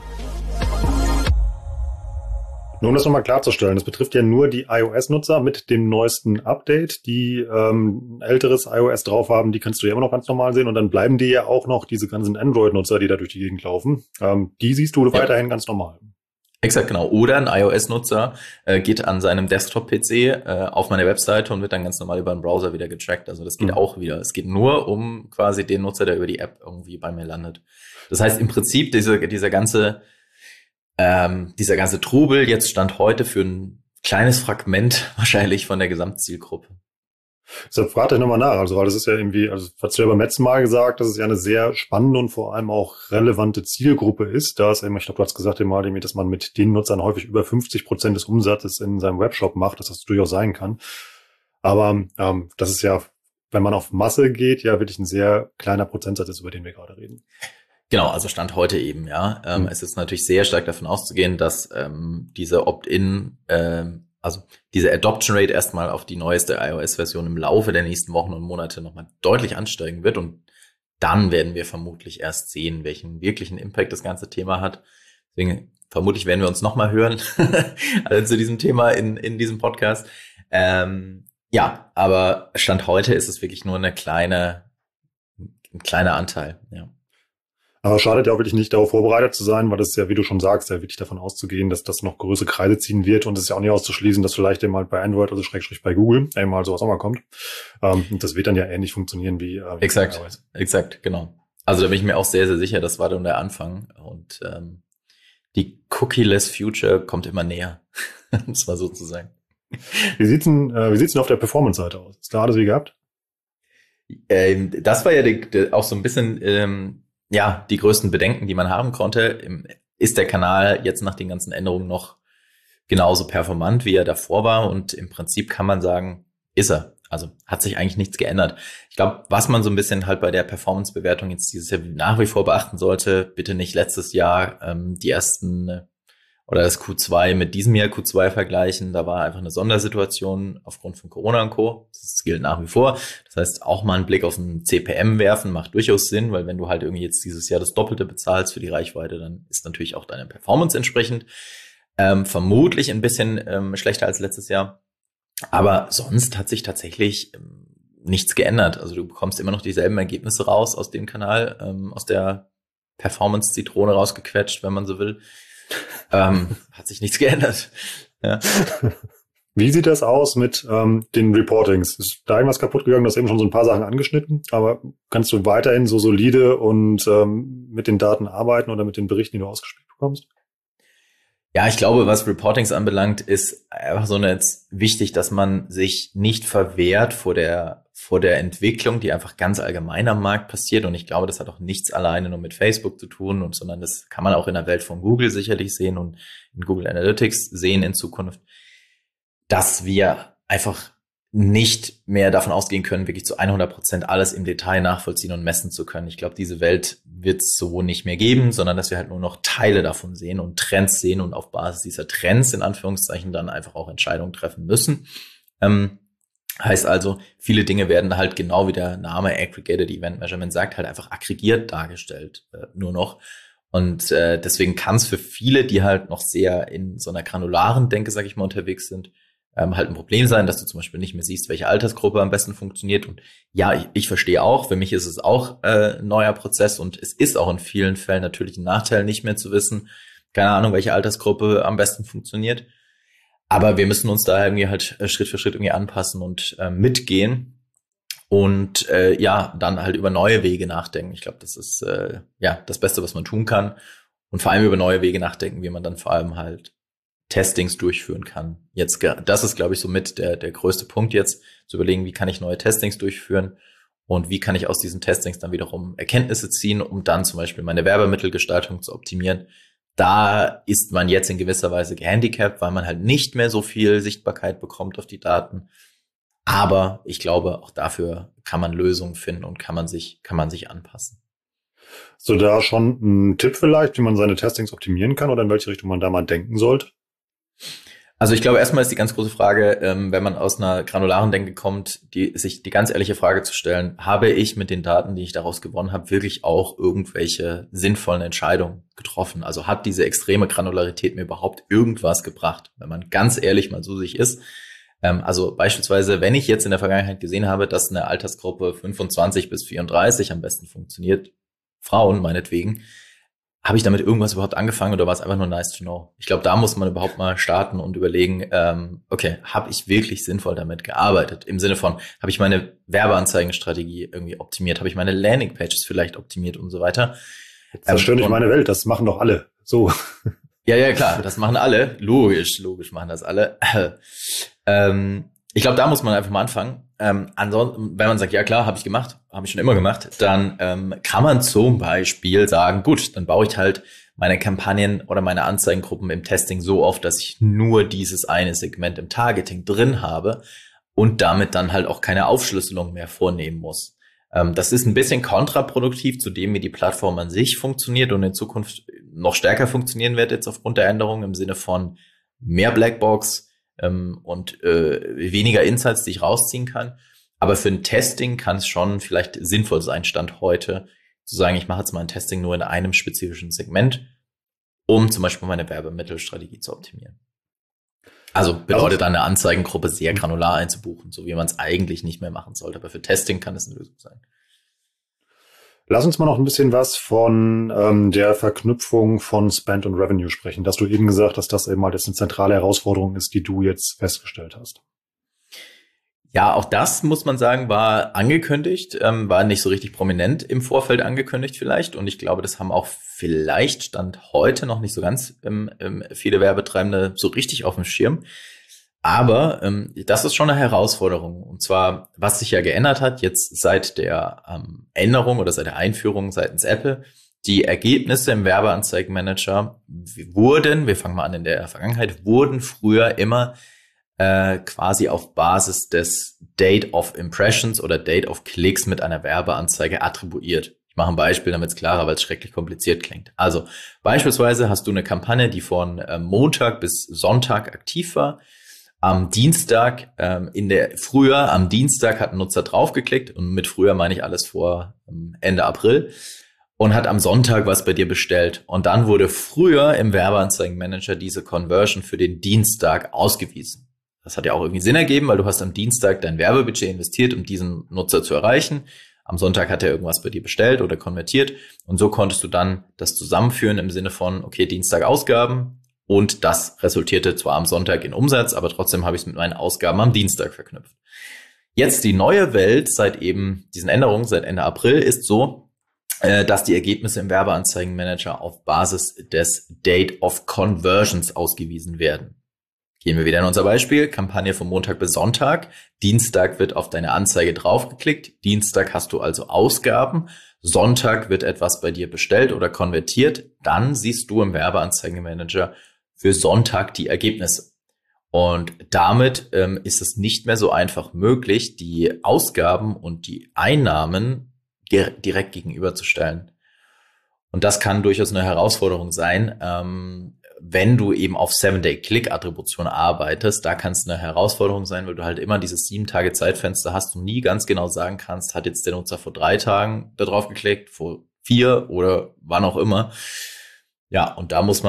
Nur um das nochmal klarzustellen, das betrifft ja nur die iOS-Nutzer mit dem neuesten Update, die älteres iOS drauf haben, die kannst du ja immer noch ganz normal sehen, und dann bleiben dir ja auch noch diese ganzen Android-Nutzer, die da durch die Gegend laufen. Die siehst du weiterhin ganz normal. Exakt, genau. Oder ein iOS-Nutzer geht an seinem Desktop-PC auf meine Webseite und wird dann ganz normal über den Browser wieder getrackt. Also das geht auch wieder. Es geht nur um quasi den Nutzer, der über die App irgendwie bei mir landet. Das heißt im Prinzip, dieser ganze Trubel jetzt Stand heute für ein kleines Fragment wahrscheinlich von der Gesamtzielgruppe. Deshalb frage ich nochmal nach, also weil das ist ja irgendwie, also hast du ja beim letzten Mal gesagt, dass es ja eine sehr spannende und vor allem auch relevante Zielgruppe ist. Da ist eben, ich glaube, du hast gesagt immer, dass man mit den Nutzern häufig über 50% des Umsatzes in seinem Webshop macht, dass das durchaus sein kann. Aber das ist ja, wenn man auf Masse geht, ja wirklich ein sehr kleiner Prozentsatz ist, über den wir gerade reden. Genau, also Stand heute eben, ja. Es ist natürlich sehr stark davon auszugehen, dass diese Opt-in, also diese Adoption Rate erstmal auf die neueste iOS-Version im Laufe der nächsten Wochen und Monate nochmal deutlich ansteigen wird, und dann werden wir vermutlich erst sehen, welchen wirklichen Impact das ganze Thema hat. Deswegen vermutlich werden wir uns nochmal hören also zu diesem Thema in diesem Podcast. Ja, aber Stand heute ist es wirklich nur ein kleiner Anteil, ja. Aber schadet ja auch wirklich nicht, darauf vorbereitet zu sein, weil das ist ja, wie du schon sagst, ja wirklich davon auszugehen, dass das noch größere Kreise ziehen wird, und es ist ja auch nicht auszuschließen, dass vielleicht einmal bei Android, also Schrägstrich bei Google, einmal sowas auch mal kommt. Und das wird dann ja ähnlich funktionieren wie Exakt, genau. Also da bin ich mir auch sehr, sehr sicher, das war dann der Anfang, und die Cookie-less Future kommt immer näher, das war sozusagen. Wie sieht's denn auf der Performance-Seite aus? Ist da alles wie gehabt? Das war ja auch so ein bisschen die größten Bedenken, die man haben konnte. Ist der Kanal jetzt nach den ganzen Änderungen noch genauso performant, wie er davor war? Und im Prinzip kann man sagen, ist er. Also hat sich eigentlich nichts geändert. Ich glaube, was man so ein bisschen halt bei der Performance-Bewertung jetzt dieses Jahr nach wie vor beachten sollte, bitte nicht letztes Jahr die ersten oder das Q2 mit diesem Jahr Q2 vergleichen. Da war einfach eine Sondersituation aufgrund von Corona und Co. Das gilt nach wie vor. Das heißt, auch mal einen Blick auf ein CPM werfen macht durchaus Sinn, weil wenn du halt irgendwie jetzt dieses Jahr das Doppelte bezahlst für die Reichweite, dann ist natürlich auch deine Performance entsprechend vermutlich ein bisschen schlechter als letztes Jahr. Aber sonst hat sich tatsächlich nichts geändert. Also du bekommst immer noch dieselben Ergebnisse raus aus dem Kanal, aus der Performance-Zitrone rausgequetscht, wenn man so will. Hat sich nichts geändert. Ja. Wie sieht das aus mit den Reportings? Ist da irgendwas kaputt gegangen? Du hast eben schon so ein paar Sachen angeschnitten, aber kannst du weiterhin so solide und mit den Daten arbeiten oder mit den Berichten, die du ausgespielt bekommst? Ja, ich glaube, was Reportings anbelangt, ist einfach so jetzt wichtig, dass man sich nicht verwehrt vor der Entwicklung, die einfach ganz allgemein am Markt passiert. Und ich glaube, das hat auch nichts alleine nur mit Facebook zu tun, sondern das kann man auch in der Welt von Google sicherlich sehen und in Google Analytics sehen in Zukunft, dass wir einfach nicht mehr davon ausgehen können, wirklich zu 100% alles im Detail nachvollziehen und messen zu können. Ich glaube, diese Welt wird es so nicht mehr geben, sondern dass wir halt nur noch Teile davon sehen und Trends sehen und auf Basis dieser Trends in Anführungszeichen dann einfach auch Entscheidungen treffen müssen. Heißt also, viele Dinge werden halt genau wie der Name Aggregated Event Measurement sagt, halt einfach aggregiert dargestellt, nur noch. Und deswegen kann es für viele, die halt noch sehr in so einer granularen Denke, sag ich mal, unterwegs sind, halt ein Problem sein, dass du zum Beispiel nicht mehr siehst, welche Altersgruppe am besten funktioniert. Und ja, ich verstehe auch, für mich ist es auch ein neuer Prozess und es ist auch in vielen Fällen natürlich ein Nachteil, nicht mehr zu wissen, keine Ahnung, welche Altersgruppe am besten funktioniert. Aber wir müssen uns da irgendwie halt Schritt für Schritt irgendwie anpassen und mitgehen und dann halt über neue Wege nachdenken. Ich glaube, das ist das Beste, was man tun kann. Und vor allem über neue Wege nachdenken, wie man dann vor allem halt Testings durchführen kann. Jetzt, das ist, glaube ich, somit der größte Punkt jetzt, zu überlegen, wie kann ich neue Testings durchführen und wie kann ich aus diesen Testings dann wiederum Erkenntnisse ziehen, um dann zum Beispiel meine Werbemittelgestaltung zu optimieren. Da ist man jetzt in gewisser Weise gehandicapt, weil man halt nicht mehr so viel Sichtbarkeit bekommt auf die Daten. Aber ich glaube, auch dafür kann man Lösungen finden und kann man sich anpassen. Hast du da schon einen Tipp vielleicht, wie man seine Testings optimieren kann oder in welche Richtung man da mal denken sollte? Also ich glaube, erstmal ist die ganz große Frage, wenn man aus einer granularen Denke kommt, sich die ganz ehrliche Frage zu stellen, habe ich mit den Daten, die ich daraus gewonnen habe, wirklich auch irgendwelche sinnvollen Entscheidungen getroffen? Also hat diese extreme Granularität mir überhaupt irgendwas gebracht? Wenn man ganz ehrlich mal so sich ist. Also beispielsweise, wenn ich jetzt in der Vergangenheit gesehen habe, dass eine Altersgruppe 25 bis 34 am besten funktioniert, Frauen meinetwegen, habe ich damit irgendwas überhaupt angefangen oder war es einfach nur nice to know? Ich glaube, da muss man überhaupt mal starten und überlegen, okay, habe ich wirklich sinnvoll damit gearbeitet? Im Sinne von, habe ich meine Werbeanzeigenstrategie irgendwie optimiert? Habe ich meine Landingpages vielleicht optimiert und so weiter? Zerstör nicht meine Welt, das machen doch alle. So. Ja, klar, das machen alle. Logisch machen das alle. Ich glaube, da muss man einfach mal anfangen. Ansonsten, wenn man sagt, ja klar, habe ich gemacht, habe ich schon immer gemacht, dann kann man zum Beispiel sagen, gut, dann baue ich halt meine Kampagnen oder meine Anzeigengruppen im Testing so auf, dass ich nur dieses eine Segment im Targeting drin habe und damit dann halt auch keine Aufschlüsselung mehr vornehmen muss. Das ist ein bisschen kontraproduktiv zu dem, wie die Plattform an sich funktioniert und in Zukunft noch stärker funktionieren wird jetzt aufgrund der Änderungen im Sinne von mehr Blackbox, und weniger Insights, die ich rausziehen kann. Aber für ein Testing kann es schon vielleicht sinnvoll sein, Stand heute, zu sagen, ich mache jetzt mal ein Testing nur in einem spezifischen Segment, um zum Beispiel meine Werbemittelstrategie zu optimieren. Also bedeutet dann eine Anzeigengruppe sehr granular einzubuchen, so wie man es eigentlich nicht mehr machen sollte. Aber für Testing kann es eine Lösung sein. Lass uns mal noch ein bisschen was von der Verknüpfung von Spend und Revenue sprechen. Dass du eben gesagt hast, dass eben mal das eine zentrale Herausforderung ist, die du jetzt festgestellt hast. Ja, auch das, muss man sagen, war angekündigt, war nicht so richtig prominent im Vorfeld angekündigt vielleicht. Und ich glaube, das haben auch vielleicht Stand heute noch nicht so ganz viele Werbetreibende so richtig auf dem Schirm. Aber das ist schon eine Herausforderung. Und zwar, was sich ja geändert hat, jetzt seit der Änderung oder seit der Einführung seitens Apple, die Ergebnisse im Werbeanzeigenmanager wir fangen mal an in der Vergangenheit, wurden früher immer quasi auf Basis des Date of Impressions oder Date of Clicks mit einer Werbeanzeige attribuiert. Ich mache ein Beispiel, damit es klarer, weil es schrecklich kompliziert klingt. Also beispielsweise hast du eine Kampagne, die von Montag bis Sonntag aktiv war. Am Dienstag, am Dienstag hat ein Nutzer draufgeklickt und mit früher meine ich alles vor Ende April und hat am Sonntag was bei dir bestellt. Und dann wurde früher im Werbeanzeigenmanager diese Conversion für den Dienstag ausgewiesen. Das hat ja auch irgendwie Sinn ergeben, weil du hast am Dienstag dein Werbebudget investiert, um diesen Nutzer zu erreichen. am Sonntag hat er irgendwas bei dir bestellt oder konvertiert und so konntest du dann das zusammenführen im Sinne von, okay, Dienstag Ausgaben und das resultierte zwar am Sonntag in Umsatz, aber trotzdem habe ich es mit meinen Ausgaben am Dienstag verknüpft. Jetzt die neue Welt seit eben diesen Änderungen, seit Ende April, ist so, dass die Ergebnisse im Werbeanzeigenmanager auf Basis des Date of Conversions ausgewiesen werden. Gehen wir wieder in unser Beispiel, Kampagne von Montag bis Sonntag. Dienstag wird auf deine Anzeige draufgeklickt. Dienstag hast du also Ausgaben. Sonntag wird etwas bei dir bestellt oder konvertiert. Dann siehst du im Werbeanzeigenmanager für Sonntag die Ergebnisse. Und damit ist es nicht mehr so einfach möglich, die Ausgaben und die Einnahmen direkt gegenüberzustellen. Und das kann durchaus eine Herausforderung sein, wenn du eben auf 7-Day-Click-Attribution arbeitest. Da kann es eine Herausforderung sein, weil du halt immer dieses 7-Tage-Zeitfenster hast und nie ganz genau sagen kannst, hat jetzt der Nutzer vor 3 Tagen da drauf geklickt, vor 4 oder wann auch immer. Ja, und da müssen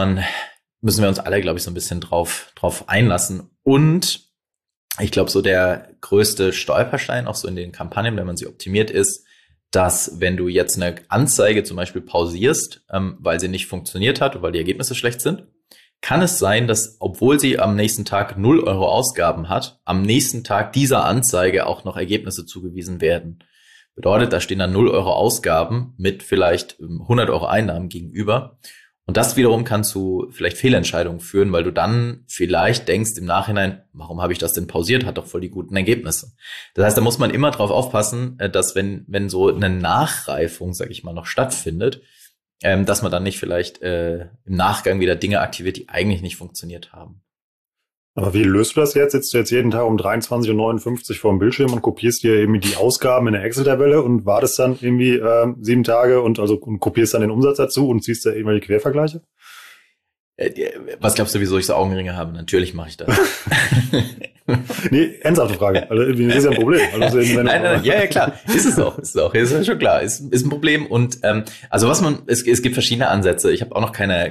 wir uns alle, glaube ich, so ein bisschen drauf einlassen. Und ich glaube, so der größte Stolperstein auch so in den Kampagnen, wenn man sie optimiert, ist, dass wenn du jetzt eine Anzeige zum Beispiel pausierst, weil sie nicht funktioniert hat, weil die Ergebnisse schlecht sind, kann es sein, dass, obwohl sie am nächsten Tag 0 Euro Ausgaben hat, am nächsten Tag dieser Anzeige auch noch Ergebnisse zugewiesen werden. Bedeutet, da stehen dann 0 Euro Ausgaben mit vielleicht 100 Euro Einnahmen gegenüber. Und das wiederum kann zu vielleicht Fehlentscheidungen führen, weil du dann vielleicht denkst im Nachhinein, warum habe ich das denn pausiert, hat doch voll die guten Ergebnisse. Das heißt, da muss man immer drauf aufpassen, dass wenn so eine Nachreifung, sag ich mal, noch stattfindet, dass man dann nicht vielleicht im Nachgang wieder Dinge aktiviert, die eigentlich nicht funktioniert haben. Aber wie löst du das jetzt? Sitzt du jetzt jeden Tag um 23:59 Uhr vor dem Bildschirm und kopierst dir irgendwie die Ausgaben in der Excel-Tabelle und wartest dann irgendwie 7 Tage und kopierst dann den Umsatz dazu und ziehst da irgendwelche Quervergleiche? Was glaubst du, wieso ich so Augenringe habe? Natürlich mache ich das. Nee, ernsthafte Frage. Also das ist ja ein Problem. Also, nein, ja, klar. Ist es auch. Ist ja schon klar. Ist ein Problem. Und also es gibt verschiedene Ansätze. Ich habe auch noch keine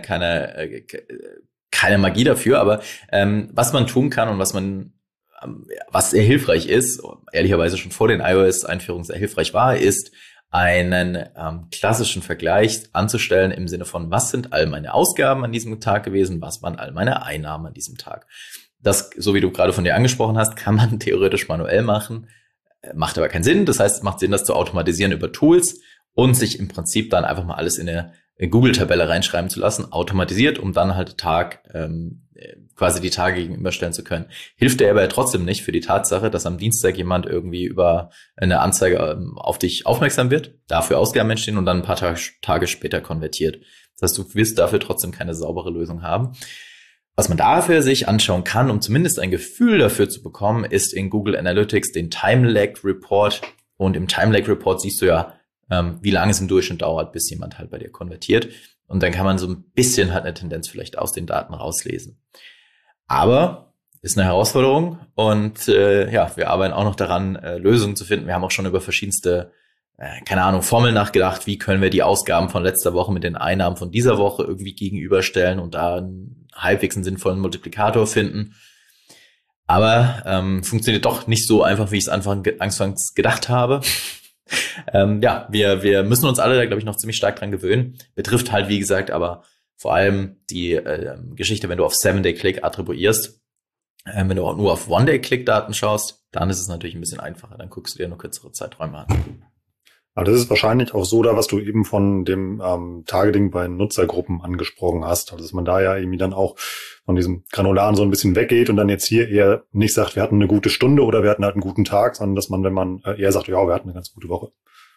Magie dafür, aber was man tun kann und was sehr hilfreich ist, ehrlicherweise schon vor den iOS-Einführungen sehr hilfreich war, ist, einen klassischen Vergleich anzustellen im Sinne von, was sind all meine Ausgaben an diesem Tag gewesen, was waren all meine Einnahmen an diesem Tag. Das, so wie du gerade von dir angesprochen hast, kann man theoretisch manuell machen, macht aber keinen Sinn. Das heißt, es macht Sinn, das zu automatisieren über Tools und sich im Prinzip dann einfach mal alles in eine Google-Tabelle reinschreiben zu lassen, automatisiert, um dann halt quasi die Tage gegenüberstellen zu können. Hilft dir aber trotzdem nicht für die Tatsache, dass am Dienstag jemand irgendwie über eine Anzeige auf dich aufmerksam wird, dafür Ausgaben entstehen und dann ein paar Tage später konvertiert. Das heißt, du wirst dafür trotzdem keine saubere Lösung haben. Was man dafür sich anschauen kann, um zumindest ein Gefühl dafür zu bekommen, ist in Google Analytics den Time Lag Report. Und im Time Lag Report siehst du ja, wie lange es im Durchschnitt dauert, bis jemand halt bei dir konvertiert. Und dann kann man so ein bisschen halt eine Tendenz vielleicht aus den Daten rauslesen. Aber ist eine Herausforderung und wir arbeiten auch noch daran, Lösungen zu finden. Wir haben auch schon über verschiedenste, Formeln nachgedacht. Wie können wir die Ausgaben von letzter Woche mit den Einnahmen von dieser Woche irgendwie gegenüberstellen und da einen halbwegs einen sinnvollen Multiplikator finden. Aber funktioniert doch nicht so einfach, wie ich es anfangs gedacht habe. Wir müssen uns alle da, glaube ich, noch ziemlich stark dran gewöhnen. Betrifft halt, wie gesagt, aber vor allem die Geschichte, wenn du auf 7-Day-Click attribuierst. Wenn du auch nur auf One-Day-Click-Daten schaust, dann ist es natürlich ein bisschen einfacher. Dann guckst du dir nur kürzere Zeiträume an. Aber das ist wahrscheinlich auch so da, was du eben von dem Targeting bei Nutzergruppen angesprochen hast. Also dass man da ja irgendwie dann auch von diesem Granularen so ein bisschen weggeht und dann jetzt hier eher nicht sagt, wir hatten eine gute Stunde oder wir hatten halt einen guten Tag, sondern dass man, wenn man eher sagt, ja, wir hatten eine ganz gute Woche.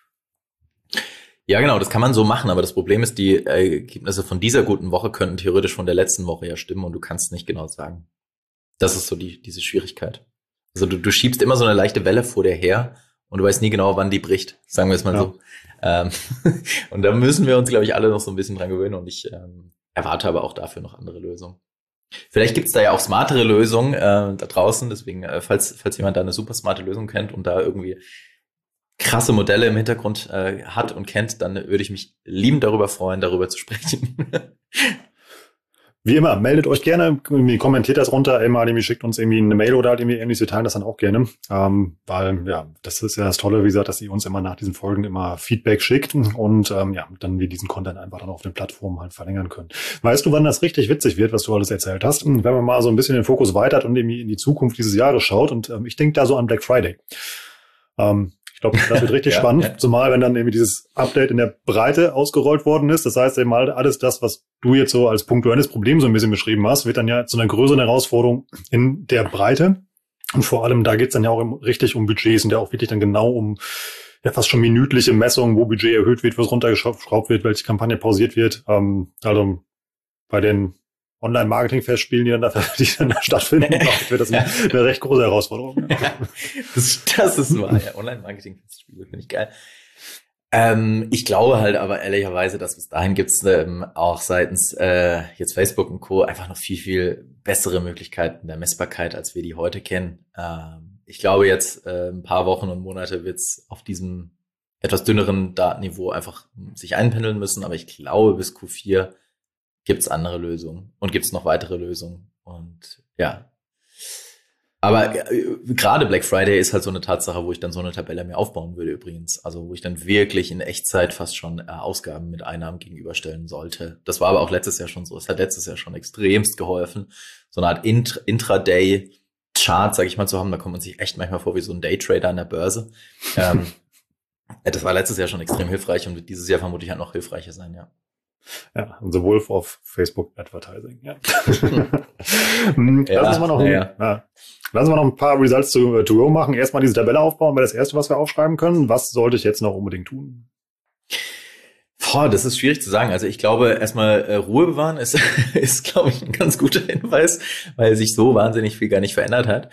Ja, genau, das kann man so machen, aber das Problem ist, die Ergebnisse von dieser guten Woche könnten theoretisch von der letzten Woche ja stimmen und du kannst nicht genau sagen. Das ist so diese Schwierigkeit. Also du schiebst immer so eine leichte Welle vor dir her und du weißt nie genau, wann die bricht, sagen wir es mal so. Und da müssen wir uns, glaube ich, alle noch so ein bisschen dran gewöhnen und ich erwarte aber auch dafür noch andere Lösungen. Vielleicht gibt's da ja auch smartere Lösungen da draußen, deswegen, falls jemand da eine super smarte Lösung kennt und da irgendwie krasse Modelle im Hintergrund hat und kennt, dann würde ich mich liebend darüber freuen, darüber zu sprechen. Wie immer, meldet euch gerne, kommentiert das runter, irgendwie schickt uns irgendwie eine Mail oder halt irgendwie ähnliches, wir teilen das dann auch gerne, weil ja, das ist ja das Tolle, wie gesagt, dass ihr uns immer nach diesen Folgen immer Feedback schickt und dann wir diesen Content einfach dann auf den Plattformen halt verlängern können. Weißt du, wann das richtig witzig wird, was du alles erzählt hast? Wenn man mal so ein bisschen den Fokus weitert und irgendwie in die Zukunft dieses Jahres schaut und ich denke da so an Black Friday. Ich glaube, das wird richtig spannend, zumal wenn dann irgendwie dieses Update in der Breite ausgerollt worden ist. Das heißt eben mal, alles das, was du jetzt so als punktuelles Problem so ein bisschen beschrieben hast, wird dann ja zu einer größeren Herausforderung in der Breite. Und vor allem, da geht's dann ja auch richtig um Budgets und ja auch wirklich dann genau um ja fast schon minütliche Messungen, wo Budget erhöht wird, was runtergeschraubt wird, welche Kampagne pausiert wird. Also bei den Online-Marketing-Festspielen, die dann da stattfinden, wird das eine recht große Herausforderung. Ja, das ist wahr. Ja, Online-Marketing-Festspiele finde ich geil. Ich glaube halt aber ehrlicherweise, dass bis dahin gibt's auch seitens jetzt Facebook und Co. einfach noch viel, viel bessere Möglichkeiten der Messbarkeit, als wir die heute kennen. Ich glaube jetzt ein paar Wochen und Monate wird's auf diesem etwas dünneren Datenniveau einfach sich einpendeln müssen, aber ich glaube bis Q4 gibt's andere Lösungen und gibt's noch weitere Lösungen und ja. Aber gerade Black Friday ist halt so eine Tatsache, wo ich dann so eine Tabelle mir aufbauen würde übrigens. Also wo ich dann wirklich in Echtzeit fast schon Ausgaben mit Einnahmen gegenüberstellen sollte. Das war aber auch letztes Jahr schon so. Es hat letztes Jahr schon extremst geholfen, so eine Art Intraday-Chart, sag ich mal, zu haben. Da kommt man sich echt manchmal vor wie so ein Daytrader an der Börse. Das war letztes Jahr schon extrem hilfreich und wird dieses Jahr vermutlich halt noch hilfreicher sein, ja. Ja, the Wolf of Facebook Advertising. Ja. Lass uns mal noch ein paar Results to go machen. Erstmal diese Tabelle aufbauen, wäre das Erste, was wir aufschreiben können. Was sollte ich jetzt noch unbedingt tun? Das ist schwierig zu sagen. Also ich glaube, erstmal Ruhe bewahren ist glaube ich, ein ganz guter Hinweis, weil sich so wahnsinnig viel gar nicht verändert hat.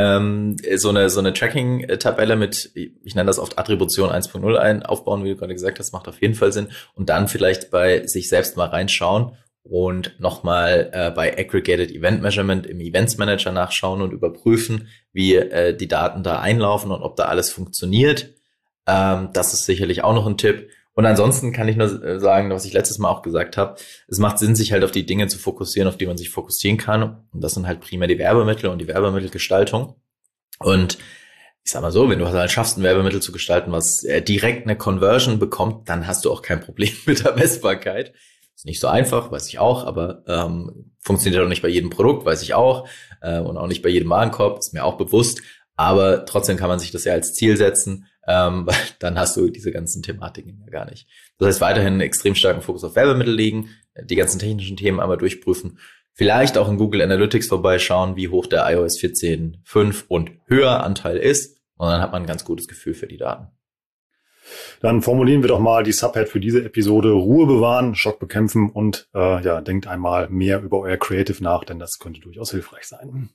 So eine Tracking-Tabelle mit, ich nenne das oft Attribution 1.0 aufbauen, wie du gerade gesagt hast, macht auf jeden Fall Sinn. Und dann vielleicht bei sich selbst mal reinschauen und nochmal bei Aggregated Event Measurement im Events Manager nachschauen und überprüfen, wie die Daten da einlaufen und ob da alles funktioniert. Das ist sicherlich auch noch ein Tipp. Und ansonsten kann ich nur sagen, was ich letztes Mal auch gesagt habe, es macht Sinn, sich halt auf die Dinge zu fokussieren, auf die man sich fokussieren kann. Und das sind halt primär die Werbemittel und die Werbemittelgestaltung. Und ich sag mal so, wenn du halt schaffst, ein Werbemittel zu gestalten, was direkt eine Conversion bekommt, dann hast du auch kein Problem mit der Messbarkeit. Ist nicht so einfach, weiß ich auch, aber funktioniert auch nicht bei jedem Produkt, weiß ich auch. Und auch nicht bei jedem Warenkorb, ist mir auch bewusst. Aber trotzdem kann man sich das ja als Ziel setzen, weil dann hast du diese ganzen Thematiken ja gar nicht. Das heißt, weiterhin einen extrem starken Fokus auf Werbemittel legen, die ganzen technischen Themen einmal durchprüfen, vielleicht auch in Google Analytics vorbeischauen, wie hoch der iOS 14.5 und höher Anteil ist, und dann hat man ein ganz gutes Gefühl für die Daten. Dann formulieren wir doch mal die Subhead für diese Episode: Ruhe bewahren, Schock bekämpfen und denkt einmal mehr über euer Creative nach, denn das könnte durchaus hilfreich sein.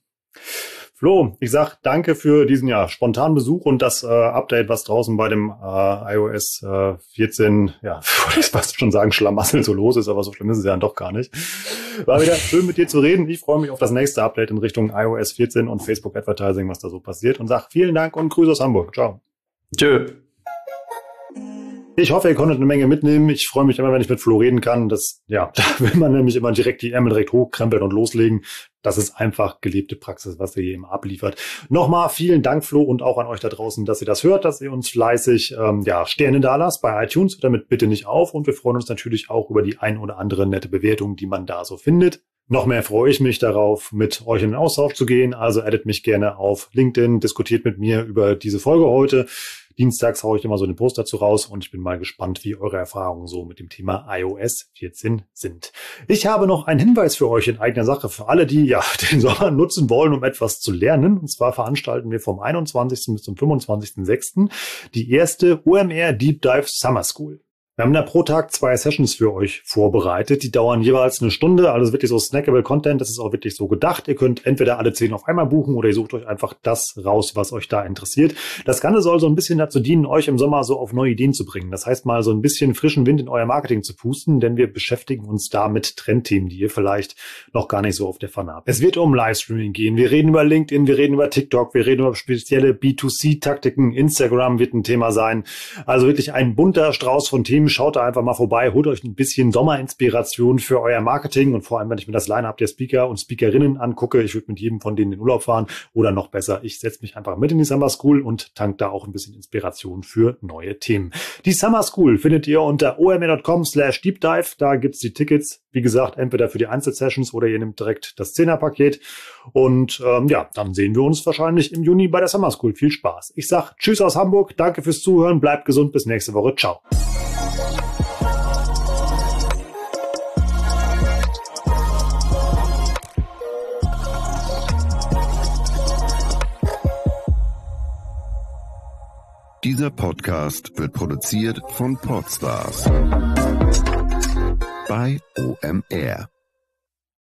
Flo, ich sag danke für diesen spontanen Besuch und das Update, was draußen bei dem iOS 14, würde ich fast schon sagen, Schlamassel so los ist, aber so schlimm ist es ja dann doch gar nicht. War wieder schön mit dir zu reden. Ich freue mich auf das nächste Update in Richtung iOS 14 und Facebook Advertising, was da so passiert, und sag vielen Dank und Grüße aus Hamburg. Ciao. Tschö. Ich hoffe, ihr konntet eine Menge mitnehmen. Ich freue mich immer, wenn ich mit Flo reden kann. Da will man nämlich immer direkt die Ärmel direkt hochkrempeln und loslegen. Das ist einfach gelebte Praxis, was ihr hier immer abliefert. Nochmal vielen Dank, Flo, und auch an euch da draußen, dass ihr das hört, dass ihr uns fleißig Sterne da lasst bei iTunes. Damit bitte nicht auf. Und wir freuen uns natürlich auch über die ein oder andere nette Bewertung, die man da so findet. Noch mehr freue ich mich darauf, mit euch in den Austausch zu gehen. Also addet mich gerne auf LinkedIn, diskutiert mit mir über diese Folge heute. Dienstags haue ich immer so den Post dazu raus und ich bin mal gespannt, wie eure Erfahrungen so mit dem Thema iOS 14 sind. Ich habe noch einen Hinweis für euch in eigener Sache für alle, die den Sommer nutzen wollen, um etwas zu lernen. Und zwar veranstalten wir vom 21. bis zum 25.06. die erste OMR Deep Dive Summer School. Wir haben da pro Tag 2 Sessions für euch vorbereitet. Die dauern jeweils 1 Stunde, also wirklich so snackable Content. Das ist auch wirklich so gedacht. Ihr könnt entweder alle 10 auf einmal buchen oder ihr sucht euch einfach das raus, was euch da interessiert. Das Ganze soll so ein bisschen dazu dienen, euch im Sommer so auf neue Ideen zu bringen. Das heißt, mal so ein bisschen frischen Wind in euer Marketing zu pusten, denn wir beschäftigen uns da mit Trendthemen, die ihr vielleicht noch gar nicht so auf der Pfanne habt. Es wird um Livestreaming gehen. Wir reden über LinkedIn, wir reden über TikTok, wir reden über spezielle B2C-Taktiken. Instagram wird ein Thema sein. Also wirklich ein bunter Strauß von Themen Schaut da einfach mal vorbei, holt euch ein bisschen Sommerinspiration für euer Marketing und vor allem, wenn ich mir das Line-Up der Speaker und Speakerinnen angucke, ich würde mit jedem von denen in den Urlaub fahren oder noch besser, ich setze mich einfach mit in die Summer School und tank da auch ein bisschen Inspiration für neue Themen. Die Summer School findet ihr unter omr.com/deepdive. Da gibt's die Tickets, wie gesagt, entweder für die Einzelsessions oder ihr nehmt direkt das 10er-Paket. Und dann sehen wir uns wahrscheinlich im Juni bei der Summer School. Viel Spaß. Ich sag Tschüss aus Hamburg, danke fürs Zuhören, bleibt gesund, bis nächste Woche. Ciao. Dieser Podcast wird produziert von Podstars bei OMR.